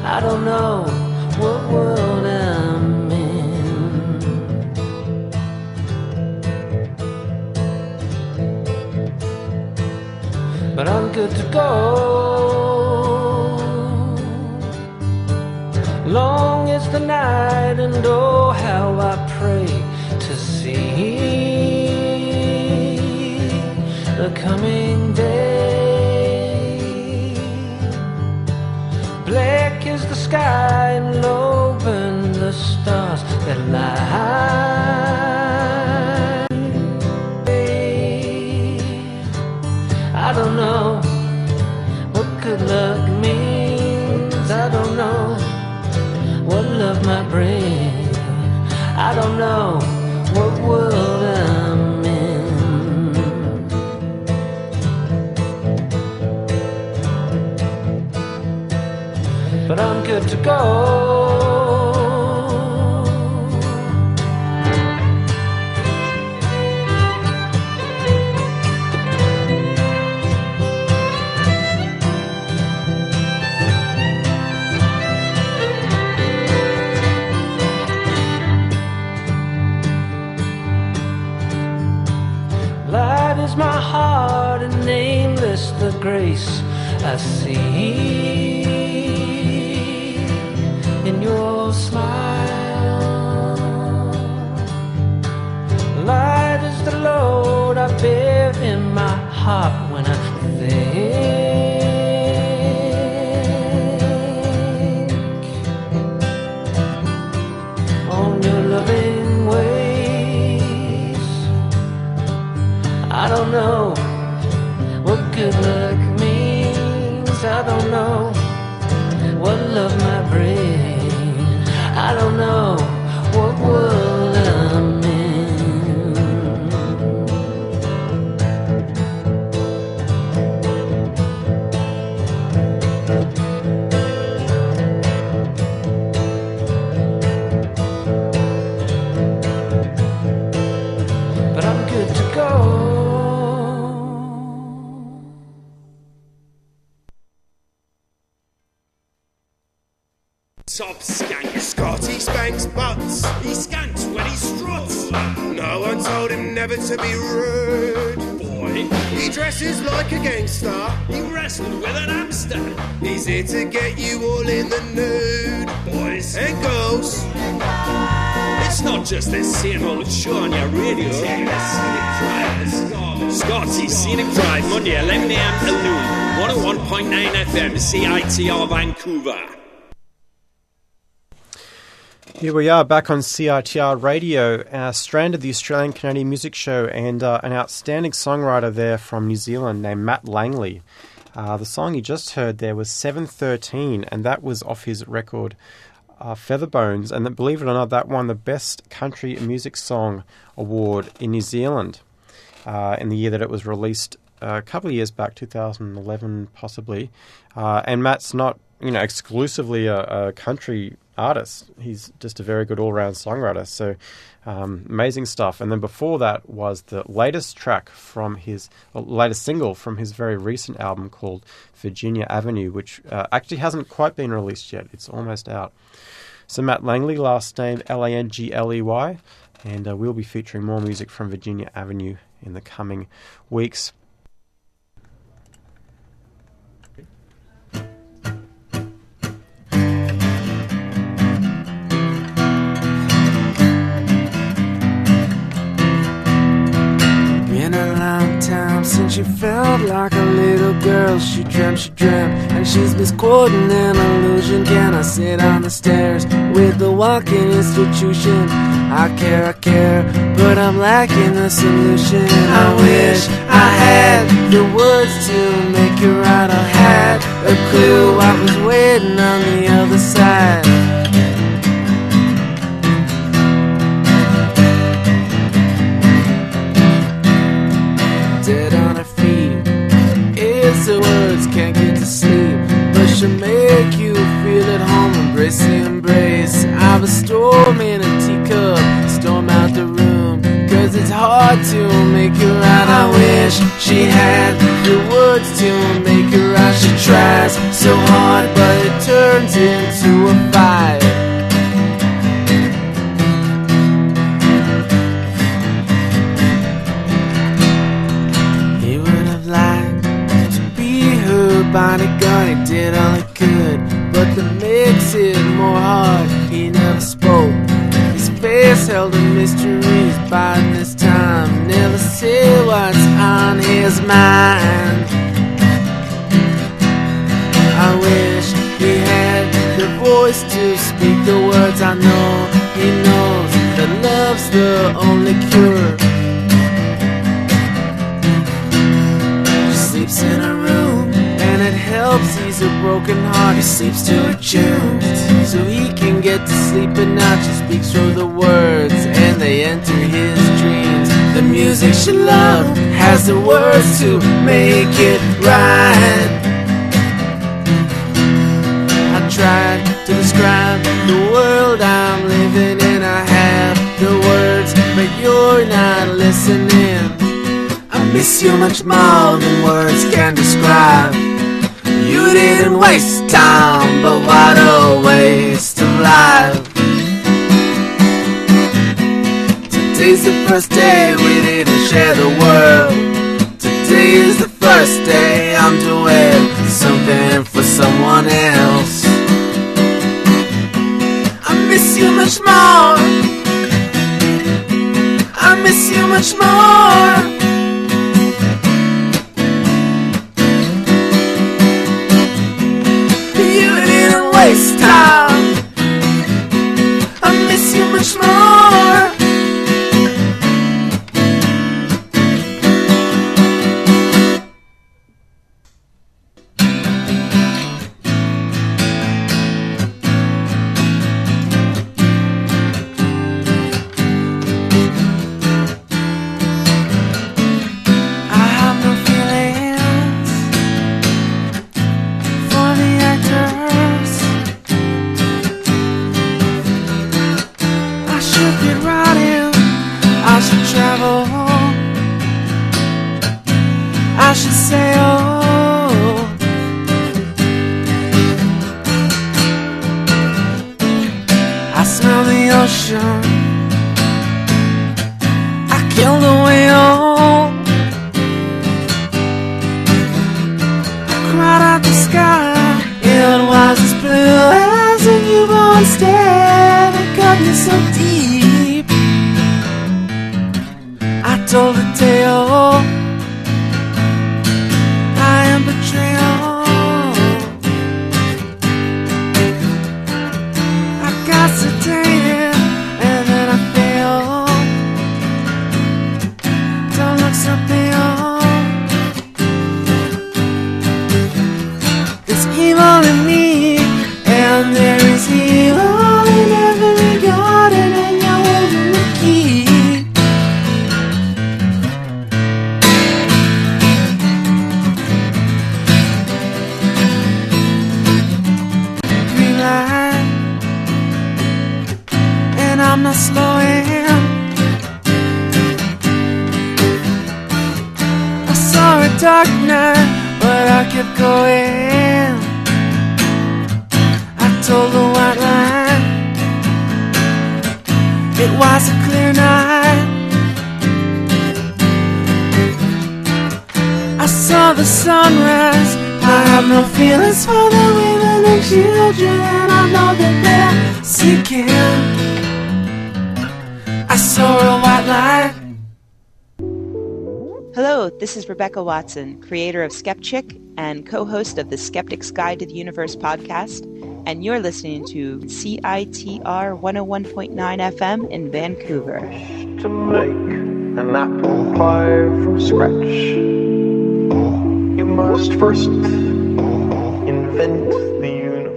I don't know what world I'm in, but I'm good to go. Long is the night, and oh how I pray to see the coming day. Black is the sky, and low burn the stars that lie. I don't know what good luck means. I don't know what love might bring. I don't know what world I'm in, but I'm good to go. Light is my heart, and nameless the grace I see in your smile. Light is the load I bear in my heart when I think on your loving ways. I don't know what good luck means. I don't know what love might bring. I don't know what world I'm in. But I'm good to go. Top skank, Scotty spanks butts. He skanks when he struts. No one told him never to be rude. Boy, he dresses like a gangster. He wrestled with an hamster. He's here to get you all in the nude, boys and girls. It's not just the same old show on your radio. Scotty Scenic Drive, Monday 11 a.m. till noon. 101.9 FM, CITR Vancouver. Here we are back on CITR Radio, Stranded, the Australian Canadian music show, and an outstanding songwriter there from New Zealand named Matt Langley. The song you just heard there was 713, and that was off his record Featherbones, and believe it or not, that won the Best Country Music Song Award in New Zealand in the year that it was released a couple of years back, 2011 possibly. And Matt's not, exclusively a country artist. He's just a very good all-round songwriter. So amazing stuff. And then before that was the latest track from his latest single from his very recent album called Virginia Avenue, which actually hasn't quite been released yet. It's almost out. So Matt Langley, last name Langley, and we'll be featuring more music from Virginia Avenue in the coming weeks. Been a long time since you felt like a little girl. She dreamt, and she's misquoting an illusion. Can I sit on the stairs with the walking institution? I care, but I'm lacking the solution. I wish I had the words to make it right. I had a clue what was waiting on the other side. Dead on her feet, it's the words, can't get to sleep, but she'll make you feel at home. Embrace the embrace of a storm in a teacup. Storm out the room, cause it's hard to make it right. I wish she had the words to make it right. She tries so hard, but it turns into but that makes it more hard. He never spoke. His face held a mystery. He's biding his time. Never say what's on his mind. I wish he had the voice to speak the words I know. He knows that love's the only cure. She sleeps in a room, and it helps ease a broken heart. He sleeps to her tunes, so he can get to sleep at night. She speaks through the words, and they enter his dreams. The music she loved has the words to make it right. I tried to describe the world I'm living in. I have the words, but you're not listening. I miss you much more than words can describe. You didn't waste time, but what a waste of life. Today's the first day we didn't share the world. Today is the first day I'm doing something for someone else. I miss you much more. I miss you much more. You didn't waste time. I miss you much more. Hello, this is Rebecca Watson, creator of Skepchick and co-host of the Skeptic's Guide to the Universe podcast, and you're listening to CITR 101.9 FM in Vancouver. To make an apple pie from scratch, you must first invent the universe.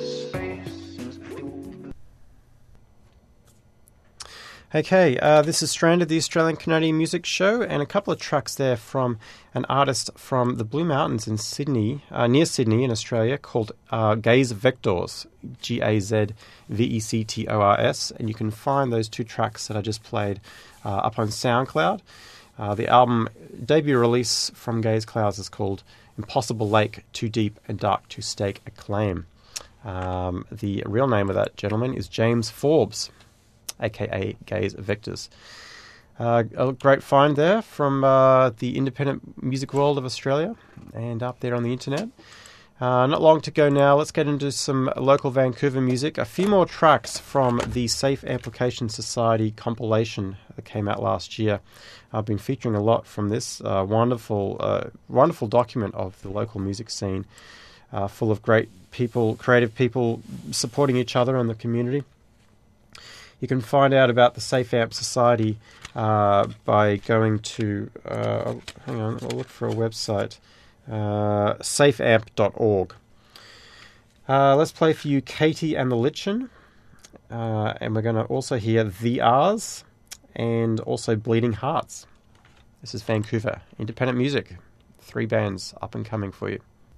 Okay, this is Stranded, the Australian Canadian Music Show, and a couple of tracks there from an artist from the Blue Mountains in Sydney, near Sydney in Australia, called Gaze Vectors, Gazvectors, and you can find those two tracks that I just played up on SoundCloud. The album debut release from Gaze Clouds is called Impossible Lake, Too Deep and Dark to Stake a Claim. The real name of that gentleman is James Forbes, aka Gaze Vectors. A great find there from the independent music world of Australia and up there on the internet. Not long to go now. Let's get into some local Vancouver music. A few more tracks from the Safe Amplification Society compilation that came out last year. I've been featuring a lot from this wonderful document of the local music scene, full of great people, creative people supporting each other and the community. You can find out about the Safe Amp Society by going to, hang on, I'll look for a website, safeamp.org. Let's play for you Katie and the Lichen, and we're going to also hear The R's and also Bleeding Hearts. This is Vancouver independent music. 3 bands up and coming for you.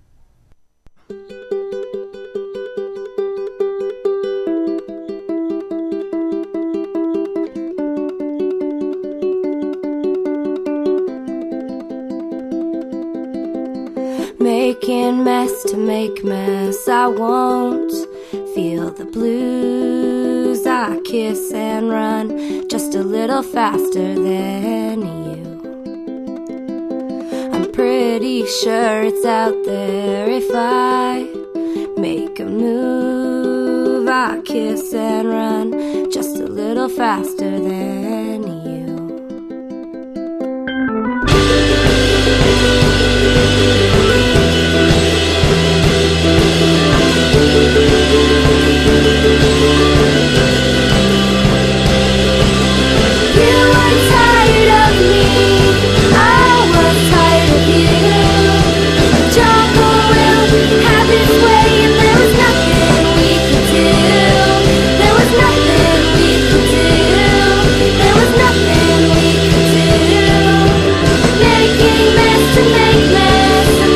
Making mess to make mess, I won't feel the blues. I kiss and run just a little faster than you. I'm pretty sure it's out there if I make a move. I kiss and run just a little faster than you. Making mess to make mess.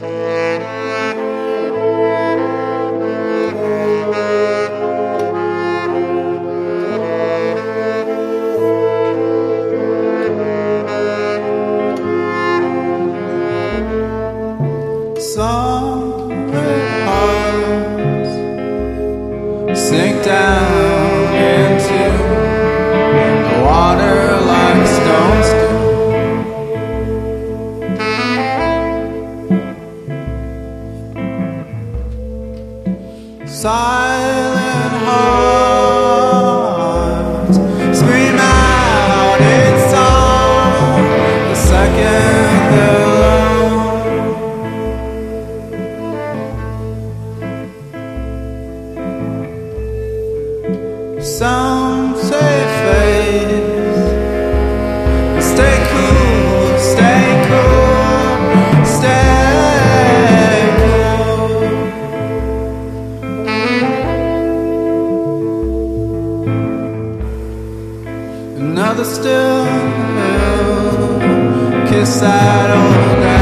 Some red hearts sink down into the water like stones do. Silent hearts scream out in song the second they're some say face. Stay cool, stay cool, stay cool. Another still kiss that old guy.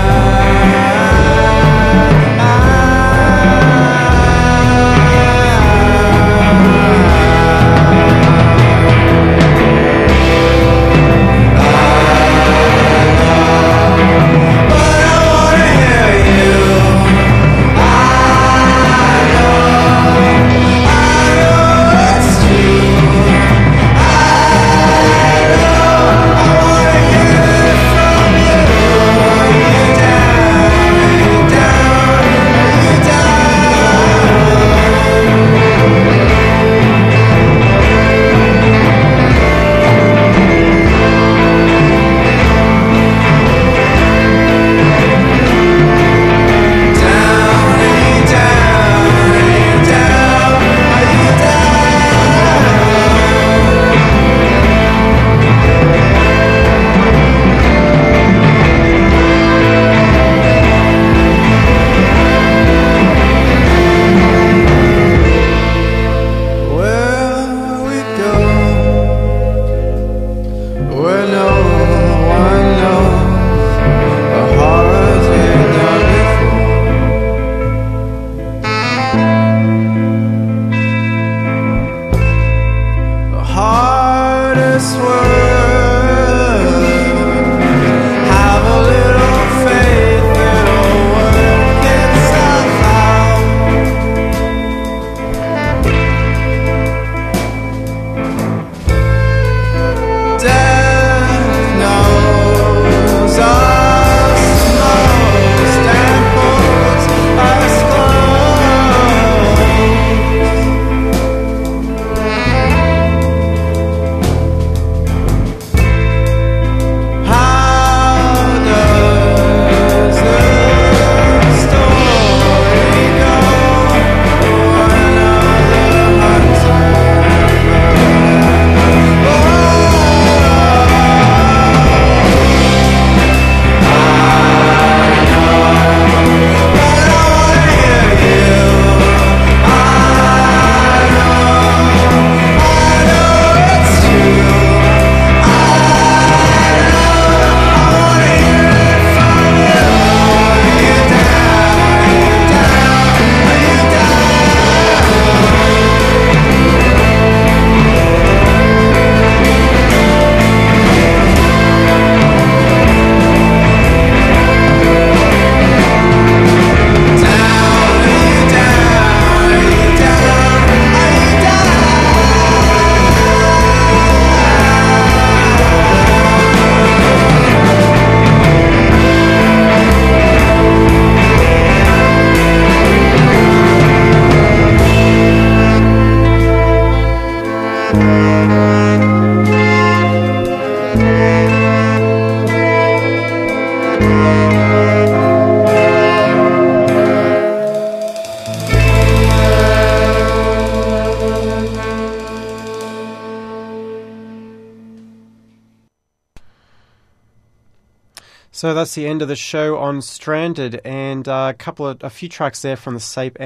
So that's the end of the show on Stranded, and a few tracks there from the Safe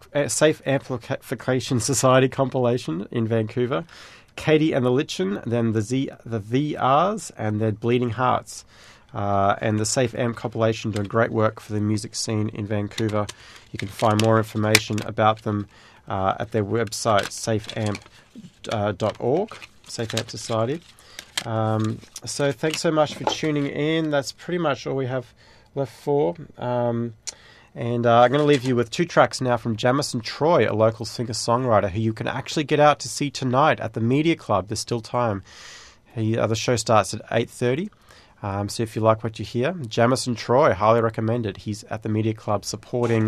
Amplification Society compilation in Vancouver. Katie and the Lichen, then the VRs, and then Bleeding Hearts. and the Safe Amp compilation doing great work for the music scene in Vancouver. You can find more information about them at their website, safeamp.org, Safe Amp Society. So thanks so much for tuning in. That's pretty much all we have left for. And I'm going to leave you with 2 tracks now from Jamison Troy, a local singer-songwriter who you can actually get out to see tonight at the Media Club. There's still time. The show starts at 8:30. So if you like what you hear, Jamison Troy, highly recommended. He's at the Media Club supporting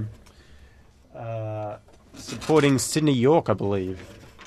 Sydney York, I believe.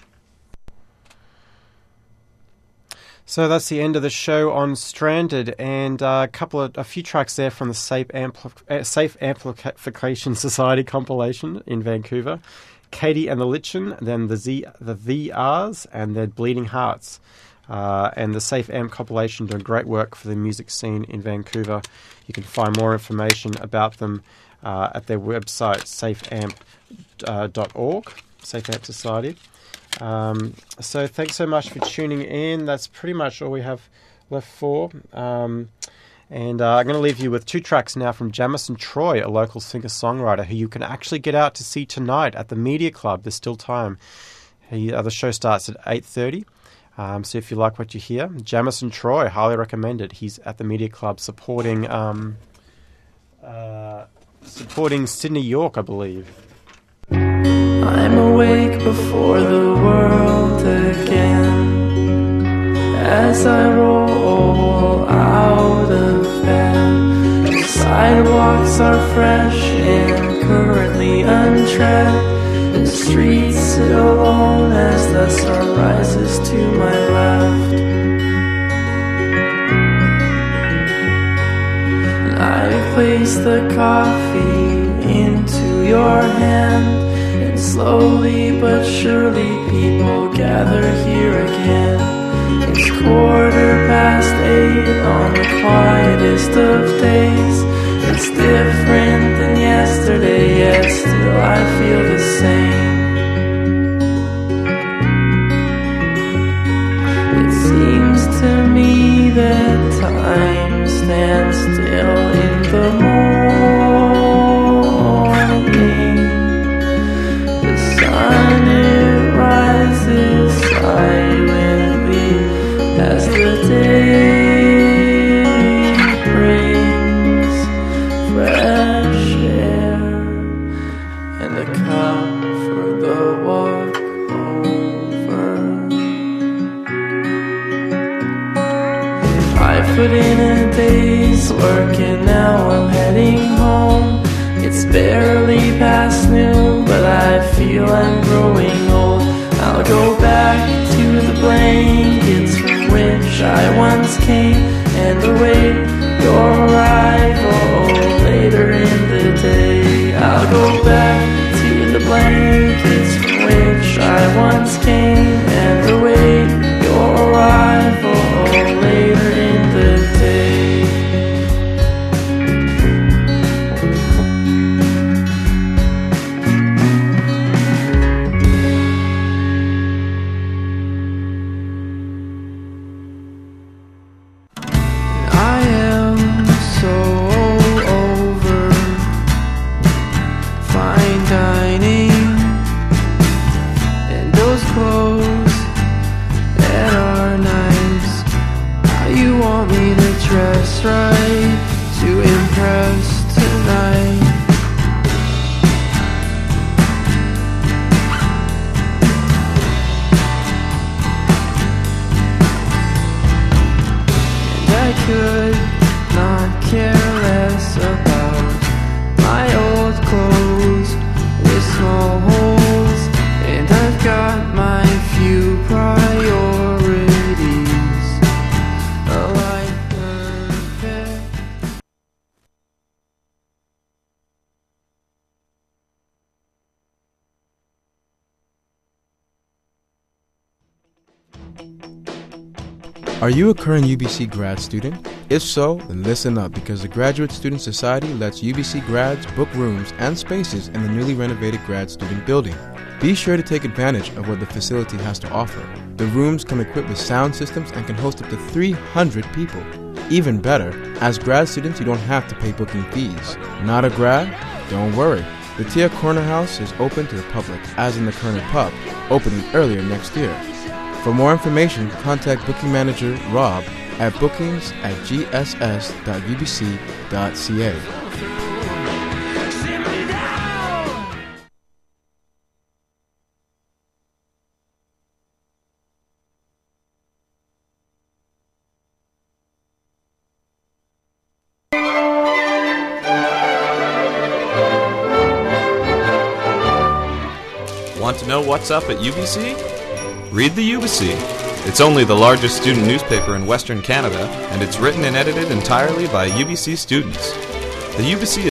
So that's the end of the show on Stranded, and a few tracks there from the Safe Amplification Society compilation in Vancouver. Katie and the Lichen, then the VRs, and then Bleeding Hearts. And the Safe Amp compilation doing great work for the music scene in Vancouver. You can find more information about them at their website, safeamp.org, Safe Amp Society. So thanks so much for tuning in. That's pretty much all we have left for. And I'm going to leave you with 2 tracks now from Jamison Troy, a local singer-songwriter who you can actually get out to see tonight at the Media Club. There's still time. The show starts at 8:30. So if you like what you hear, Jamison Troy, highly recommended. He's at the Media Club supporting Sydney York, I believe. I'm awake before the world again as I roll out of bed. The sidewalks are fresh and currently untread. The streets sit alone as the sun rises to my left. I place the coffee into your hand, and slowly but surely people gather here again. It's 8:15 on the quietest of days. It's different than yesterday, yet still I feel the same. It seems to me that time stands still in the morning. The sun, it rises silently as the day brings fresh air and a cup for the walk over. I put in a day's work and now I'm heading home. It's barely past noon, but I feel I'm growing old. I'll go back to the blankets from which I once came and await your arrival later in the day. I'll go back to the blankets from which I once came and await your arrival later in the day. Right to impress tonight. And I could not care less about my old clothes with small holes, and I've got my few priorities. Are you a current UBC grad student? If so, then listen up, because the Graduate Student Society lets UBC grads book rooms and spaces in the newly renovated grad student building. Be sure to take advantage of what the facility has to offer. The rooms come equipped with sound systems and can host up to 300 people. Even better, as grad students you don't have to pay booking fees. Not a grad? Don't worry. The Tia Corner House is open to the public, as in the Kerner Pub, opening earlier next year. For more information, contact booking manager Rob at bookings@gss.ubc.ca. Want to know what's up at UBC? Read the UBC. It's only the largest student newspaper in Western Canada, and it's written and edited entirely by UBC students. The UBC